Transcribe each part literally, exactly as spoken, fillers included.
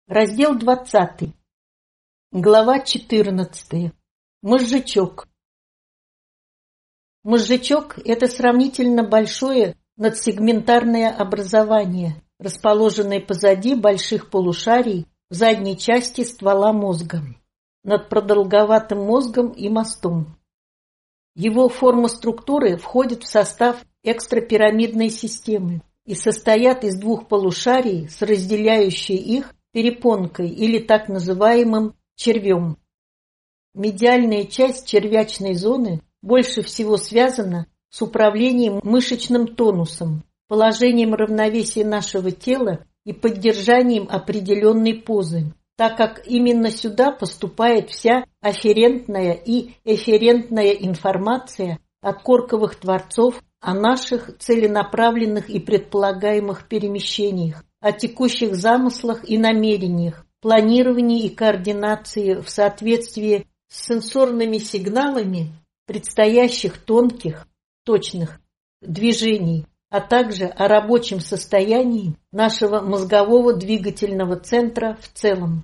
Раздел двадцатый. Глава четырнадцатая. Мозжечок. Мозжечок – это сравнительно большое надсегментарное образование, расположенное позади больших полушарий в задней части ствола мозга, над продолговатым мозгом и мостом. Его форма структуры входит в состав экстрапирамидной системы и состоят из двух полушарий с разделяющей их перепонкой или так называемым червем. Медиальная часть червячной зоны больше всего связана с управлением мышечным тонусом, положением равновесия нашего тела и поддержанием определенной позы, так как именно сюда поступает вся афферентная и эфферентная информация от корковых творцов о наших целенаправленных и предполагаемых перемещениях, о текущих замыслах и намерениях, планировании и координации в соответствии с сенсорными сигналами предстоящих тонких, точных движений, а также о рабочем состоянии нашего мозгового двигательного центра в целом.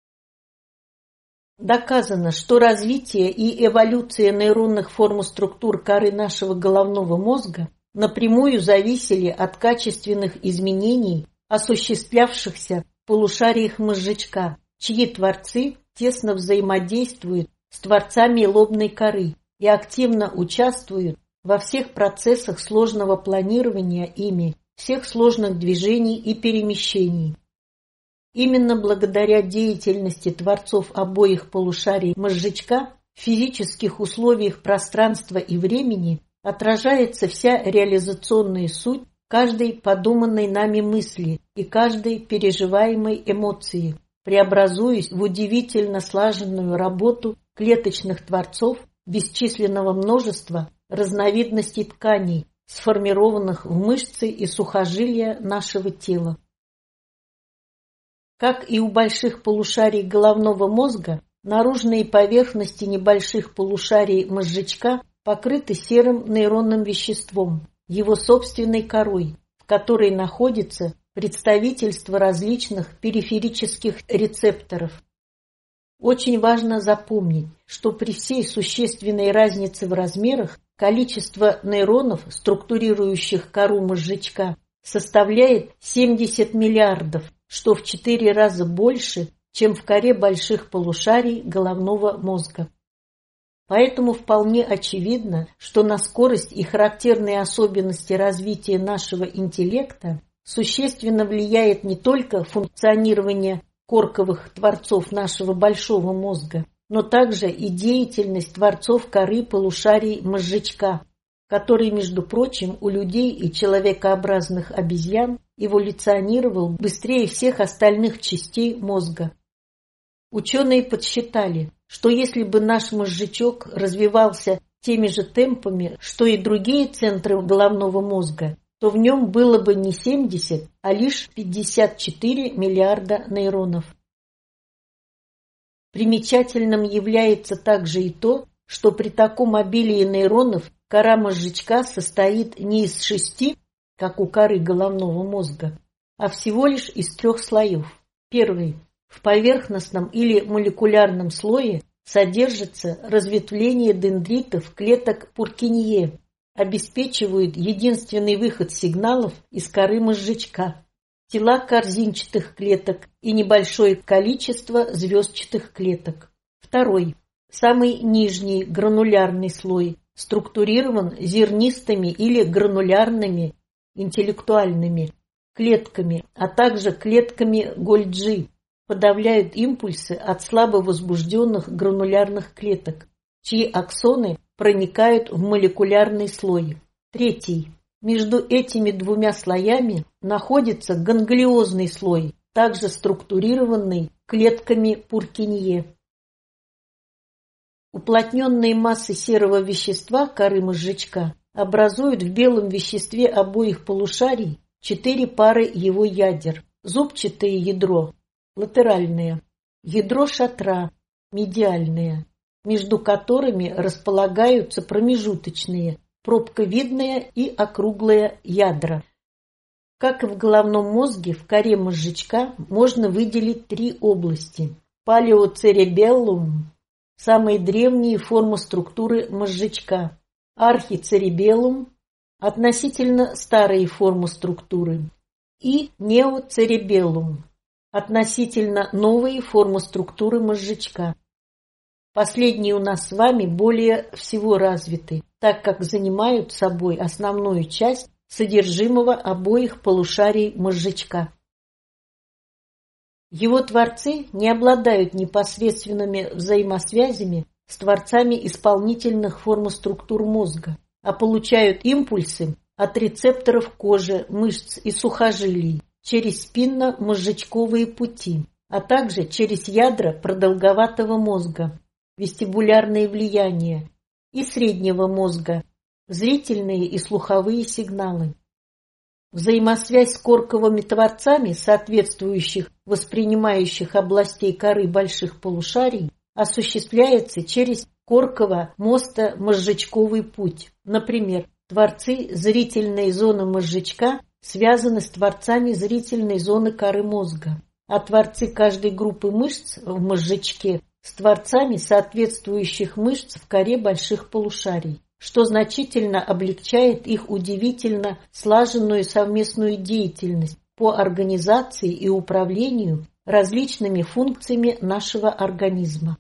Доказано, что развитие и эволюция нейронных форм и структур коры нашего головного мозга напрямую зависели от качественных изменений, осуществлявшихся в полушариях мозжечка, чьи творцы тесно взаимодействуют с творцами лобной коры и активно участвуют во всех процессах сложного планирования ими, всех сложных движений и перемещений. Именно благодаря деятельности творцов обоих полушарий мозжечка в физических условиях пространства и времени отражается вся реализационная суть каждой подуманной нами мысли и каждой переживаемой эмоции, преобразуясь в удивительно слаженную работу клеточных творцов бесчисленного множества разновидностей тканей, сформированных в мышцы и сухожилия нашего тела. Как и у больших полушарий головного мозга, наружные поверхности небольших полушарий мозжечка покрыты серым нейронным веществом, его собственной корой, в которой находится представительство различных периферических рецепторов. Очень важно запомнить, что при всей существенной разнице в размерах количество нейронов, структурирующих кору мозжечка, составляет семьдесят миллиардов, что в четыре раза больше, чем в коре больших полушарий головного мозга. Поэтому вполне очевидно, что на скорость и характерные особенности развития нашего интеллекта существенно влияет не только функционирование корковых творцов нашего большого мозга, но также и деятельность творцов коры полушарий мозжечка, который, между прочим, у людей и человекообразных обезьян эволюционировал быстрее всех остальных частей мозга. Ученые подсчитали, что если бы наш мозжечок развивался теми же темпами, что и другие центры головного мозга, то в нем было бы не семьдесят, а лишь пятьдесят четыре миллиарда нейронов. Примечательным является также и то, что при таком обилии нейронов кора мозжечка состоит не из шести, как у коры головного мозга, а всего лишь из трех слоев. Первый. В поверхностном или молекулярном слое содержится разветвление дендритов клеток Пуркинье, обеспечивают единственный выход сигналов из коры мозжечка, тела корзинчатых клеток и небольшое количество звездчатых клеток. Второй. Самый нижний гранулярный слой структурирован зернистыми или гранулярными интеллектуальными клетками, а также клетками Гольджи, подавляют импульсы от слабо возбужденных гранулярных клеток, чьи аксоны проникают в молекулярный слой. Третий. Между этими двумя слоями находится ганглиозный слой, также структурированный клетками Пуркинье. Уплотненные массы серого вещества коры мозжечка образуют в белом веществе обоих полушарий четыре пары его ядер: зубчатое ядро, латеральное, ядро шатра, медиальное, между которыми располагаются промежуточные, пробковидные и округлые ядра. Как и в головном мозге, в коре мозжечка можно выделить три области. Палеоцеребеллум – самые древние формы структуры мозжечка. Архицеребеллум – относительно старые формы структуры. И неоцеребеллум – относительно новые формы структуры мозжечка. Последние у нас с вами более всего развиты, так как занимают собой основную часть содержимого обоих полушарий мозжечка. Его творцы не обладают непосредственными взаимосвязями с творцами исполнительных форм структур мозга, а получают импульсы от рецепторов кожи, мышц и сухожилий через спинно-мозжечковые пути, а также через ядра продолговатого мозга, вестибулярные влияния, и среднего мозга, зрительные и слуховые сигналы. Взаимосвязь с корковыми творцами соответствующих воспринимающих областей коры больших полушарий осуществляется через корково-мосто-мозжечковый путь. Например, творцы зрительной зоны мозжечка связаны с творцами зрительной зоны коры мозга, а творцы каждой группы мышц в мозжечке с творцами соответствующих мышц в коре больших полушарий, что значительно облегчает их удивительно слаженную совместную деятельность по организации и управлению различными функциями нашего организма.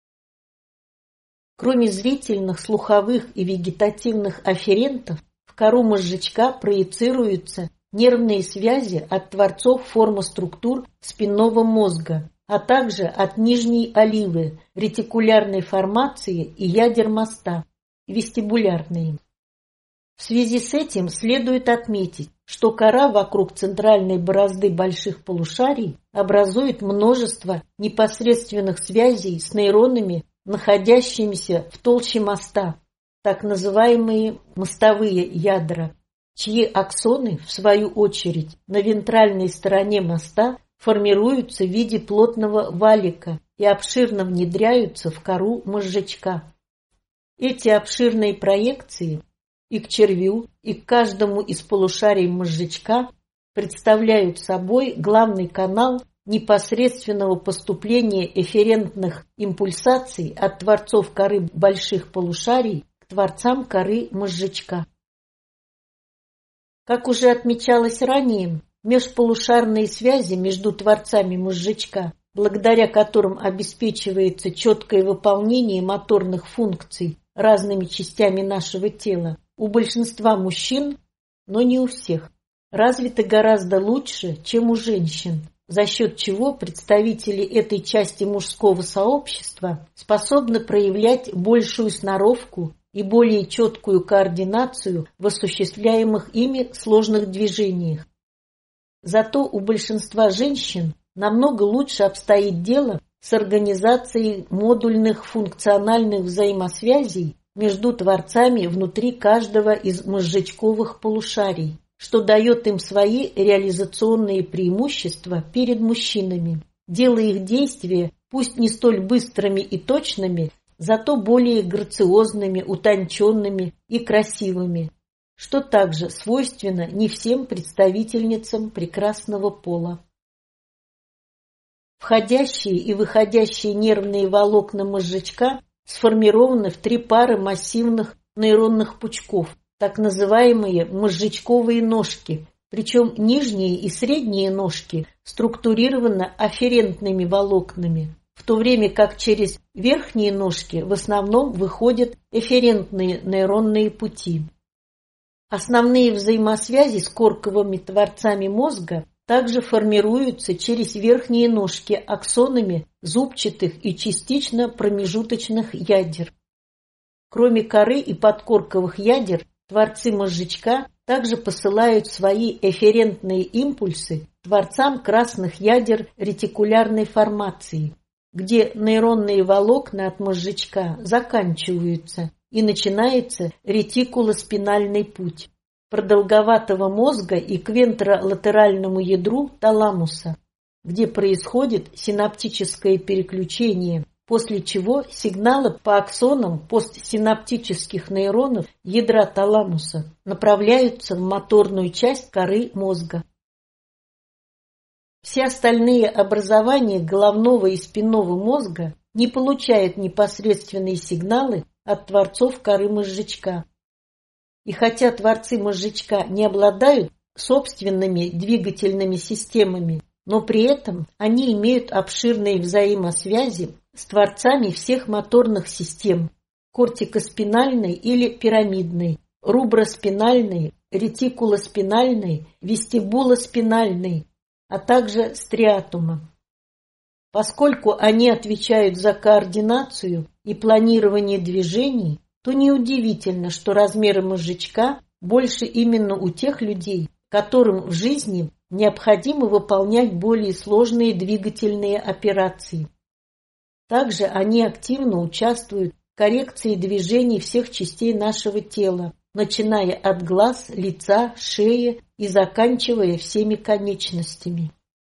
Кроме зрительных, слуховых и вегетативных афферентов, в кору мозжечка проецируются нервные связи от творцов формы структур спинного мозга, а также от нижней оливы, ретикулярной формации и ядер моста, вестибулярные. В связи с этим следует отметить, что кора вокруг центральной борозды больших полушарий образует множество непосредственных связей с нейронами, находящимися в толще моста, так называемые мостовые ядра, чьи аксоны, в свою очередь, на вентральной стороне моста формируются в виде плотного валика и обширно внедряются в кору мозжечка. Эти обширные проекции и к червю, и к каждому из полушарий мозжечка представляют собой главный канал непосредственного поступления эфферентных импульсаций от творцов коры больших полушарий к творцам коры мозжечка. Как уже отмечалось ранее, межполушарные связи между творцами мозжечка, благодаря которым обеспечивается четкое выполнение моторных функций разными частями нашего тела, у большинства мужчин, но не у всех, развиты гораздо лучше, чем у женщин, за счет чего представители этой части мужского сообщества способны проявлять большую сноровку и более четкую координацию в осуществляемых ими сложных движениях. Зато у большинства женщин намного лучше обстоит дело с организацией модульных функциональных взаимосвязей между творцами внутри каждого из мозжечковых полушарий, что дает им свои реализационные преимущества перед мужчинами, делая их действия пусть не столь быстрыми и точными, зато более грациозными, утонченными и красивыми, что также свойственно не всем представительницам прекрасного пола. Входящие и выходящие нервные волокна мозжечка сформированы в три пары массивных нейронных пучков, так называемые мозжечковые ножки, причем нижние и средние ножки структурированы афферентными волокнами, в то время как через верхние ножки в основном выходят эфферентные нейронные пути. Основные взаимосвязи с корковыми творцами мозга также формируются через верхние ножки аксонами зубчатых и частично промежуточных ядер. Кроме коры и подкорковых ядер, творцы мозжечка также посылают свои эфферентные импульсы творцам красных ядер ретикулярной формации, где нейронные волокна от мозжечка заканчиваются и начинается ретикулоспинальный путь продолговатого мозга и к вентролатеральному ядру таламуса, где происходит синаптическое переключение после чего сигналы по аксонам постсинаптических нейронов ядра таламуса направляются в моторную часть коры мозга. Все остальные образования головного и спинного мозга не получают непосредственные сигналы от творцов коры мозжечка. И хотя творцы мозжечка не обладают собственными двигательными системами, но при этом они имеют обширные взаимосвязи с творцами всех моторных систем – кортикоспинальной или пирамидной, руброспинальной, ретикулоспинальной, вестибулоспинальной, а также стриатума. Поскольку они отвечают за координацию и планирование движений, то неудивительно, что размеры мозжечка больше именно у тех людей, которым в жизни необходимо выполнять более сложные двигательные операции. Также они активно участвуют в коррекции движений всех частей нашего тела, начиная от глаз, лица, шеи и заканчивая всеми конечностями.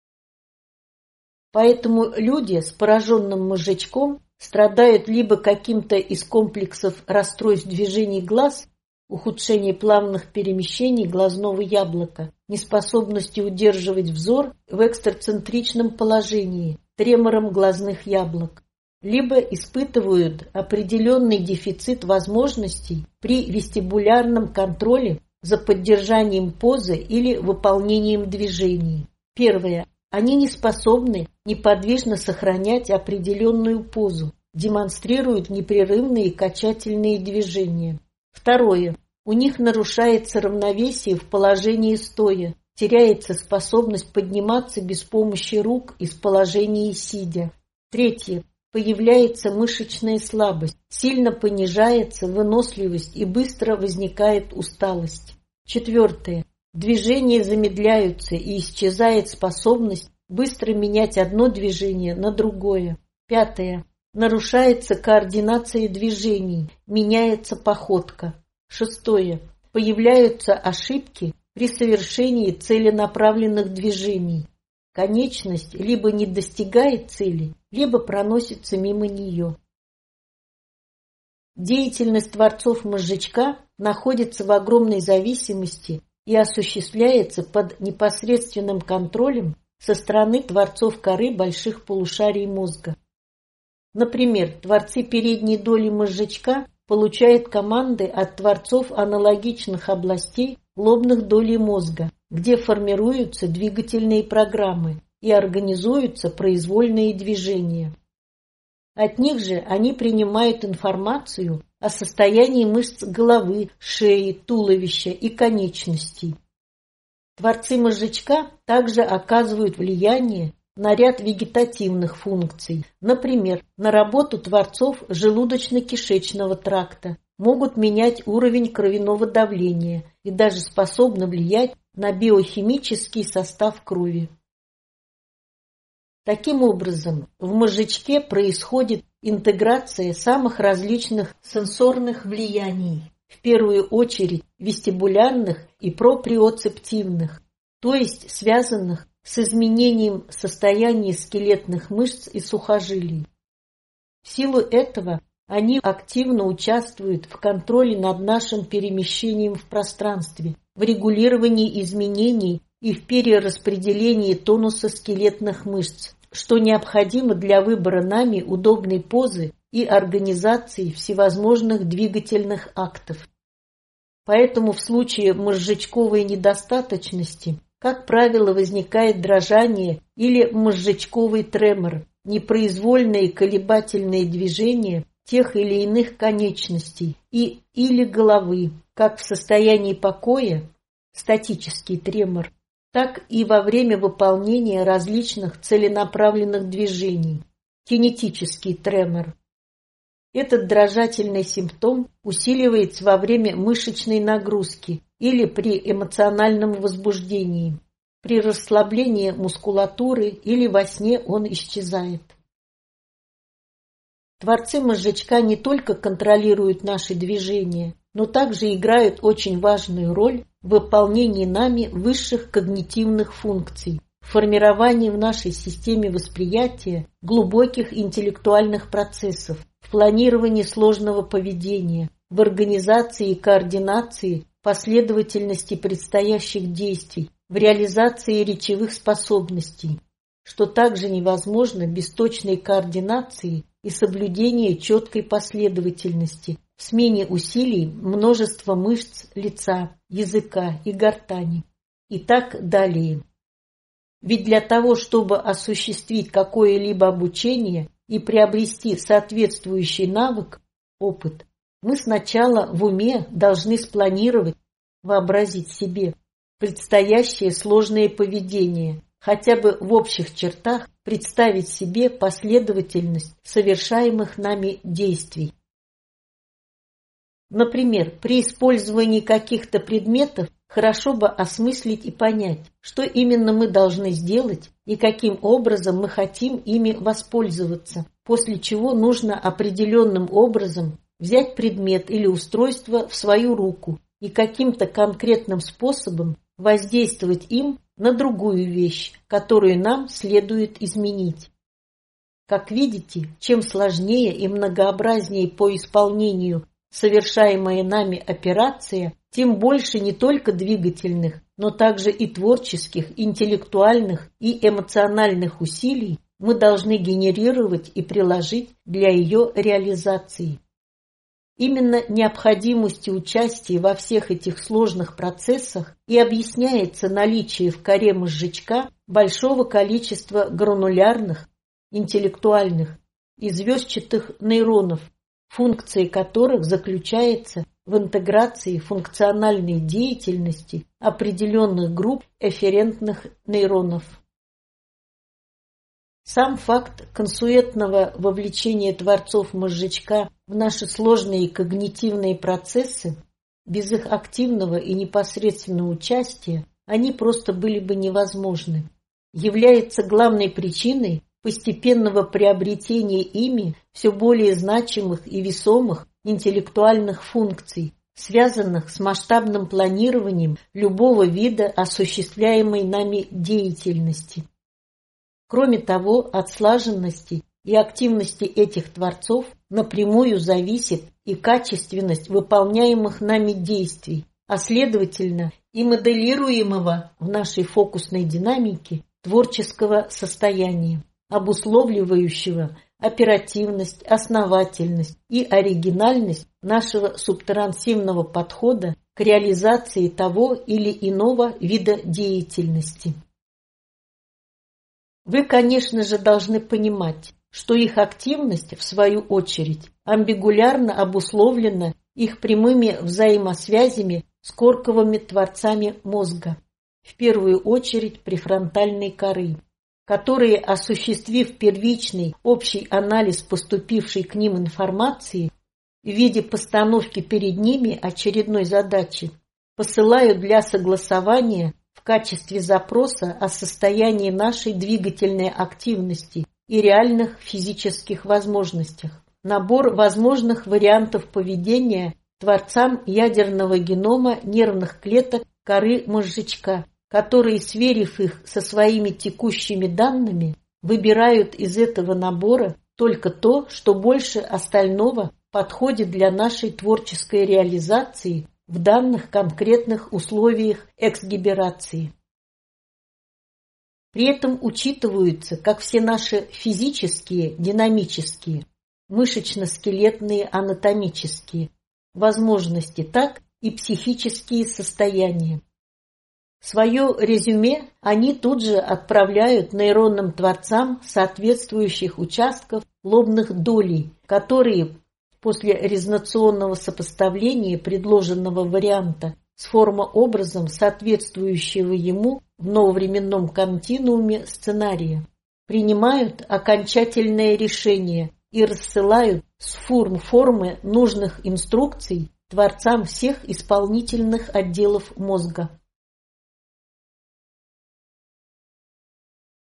Поэтому люди с пораженным мозжечком страдают либо каким-то из комплексов расстройств движений глаз, ухудшение плавных перемещений глазного яблока, неспособностью удерживать взор в экстрацентричном положении, тремором глазных яблок, либо испытывают определенный дефицит возможностей при вестибулярном контроле за поддержанием позы или выполнением движений. Первое. Они не способны неподвижно сохранять определенную позу, демонстрируют непрерывные качательные движения. Второе. У них нарушается равновесие в положении стоя, теряется способность подниматься без помощи рук из положения сидя. Третье. Появляется мышечная слабость, сильно понижается выносливость и быстро возникает усталость. Четвертое. Движения замедляются и исчезает способность быстро менять одно движение на другое. Пятое. Нарушается координация движений, меняется походка. Шестое. Появляются ошибки при совершении целенаправленных движений. Конечность либо не достигает цели, либо проносится мимо нее. Деятельность творцов мозжечка находится в огромной зависимости и осуществляется под непосредственным контролем со стороны творцов коры больших полушарий мозга. Например, творцы передней доли мозжечка получают команды от творцов аналогичных областей лобных долей мозга, где формируются двигательные программы и организуются произвольные движения. От них же они принимают информацию о состоянии мышц головы, шеи, туловища и конечностей. Творцы мозжечка также оказывают влияние на ряд вегетативных функций, например, на работу творцов желудочно-кишечного тракта, могут менять уровень кровяного давления и даже способны влиять на биохимический состав крови. Таким образом, в мозжечке происходит интеграция самых различных сенсорных влияний, в первую очередь вестибулярных и проприоцептивных, то есть связанных с изменением состояния скелетных мышц и сухожилий. В силу этого они активно участвуют в контроле над нашим перемещением в пространстве, в регулировании изменений и в перераспределении тонуса скелетных мышц, что необходимо для выбора нами удобной позы и организации всевозможных двигательных актов. Поэтому в случае мозжечковой недостаточности, как правило, возникает дрожание или мозжечковый тремор, непроизвольные колебательные движения тех или иных конечностей и или головы, как в состоянии покоя, статический тремор, так и во время выполнения различных целенаправленных движений, кинетический тремор. Этот дрожательный симптом усиливается во время мышечной нагрузки или при эмоциональном возбуждении. При расслаблении мускулатуры или во сне он исчезает. Творцы мозжечка не только контролируют наши движения, но также играют очень важную роль в выполнении нами высших когнитивных функций, в формировании в нашей системе восприятия глубоких интеллектуальных процессов, в планировании сложного поведения, в организации и координации последовательности предстоящих действий, в реализации речевых способностей, что также невозможно без точной координации и соблюдения четкой последовательности в смене усилий множества мышц лица, языка и гортани. И так далее. Ведь для того, чтобы осуществить какое-либо обучение и приобрести соответствующий навык, опыт, мы сначала в уме должны спланировать, вообразить себе предстоящее сложное поведение, хотя бы в общих чертах представить себе последовательность совершаемых нами действий. Например, при использовании каких-то предметов хорошо бы осмыслить и понять, что именно мы должны сделать и каким образом мы хотим ими воспользоваться, после чего нужно определенным образом взять предмет или устройство в свою руку и каким-то конкретным способом воздействовать им на другую вещь, которую нам следует изменить. Как видите, чем сложнее и многообразнее по исполнению совершаемая нами операция, тем больше не только двигательных, но также и творческих, интеллектуальных и эмоциональных усилий мы должны генерировать и приложить для ее реализации. Именно необходимостью участия во всех этих сложных процессах и объясняется наличие в коре мозжечка большого количества гранулярных, интеллектуальных и звездчатых нейронов, функция которых заключается в интеграции функциональной деятельности определенных групп эфферентных нейронов. Сам факт консуэтного вовлечения творцов мозжечка в наши сложные когнитивные процессы, без их активного и непосредственного участия они просто были бы невозможны, является главной причиной постепенного приобретения ими все более значимых и весомых интеллектуальных функций, связанных с масштабным планированием любого вида осуществляемой нами деятельности. Кроме того, от слаженности и активности этих творцов напрямую зависит и качественность выполняемых нами действий, а следовательно и моделируемого в нашей фокусной динамике творческого состояния, обусловливающего оперативность, основательность и оригинальность нашего субтрансивного подхода к реализации того или иного вида деятельности. Вы, конечно же, должны понимать, что их активность, в свою очередь, амбигулярно обусловлена их прямыми взаимосвязями с корковыми творцами мозга, в первую очередь префронтальной коры, которые, осуществив первичный общий анализ поступившей к ним информации в виде постановки перед ними очередной задачи, посылают для согласования в качестве запроса о состоянии нашей двигательной активности и реальных физических возможностях набор возможных вариантов поведения творцам ядерного генома нервных клеток коры мозжечка, которые, сверив их со своими текущими данными, выбирают из этого набора только то, что больше остального подходит для нашей творческой реализации в данных конкретных условиях эксгиберации. При этом учитываются как все наши физические, динамические, мышечно-скелетные, анатомические возможности, так и психические состояния. Свое резюме они тут же отправляют нейронным творцам соответствующих участков лобных долей, которые после резонационного сопоставления предложенного варианта с формообразом соответствующего ему в нововременном континууме сценария принимают окончательное решение и рассылают с форм формы нужных инструкций творцам всех исполнительных отделов мозга.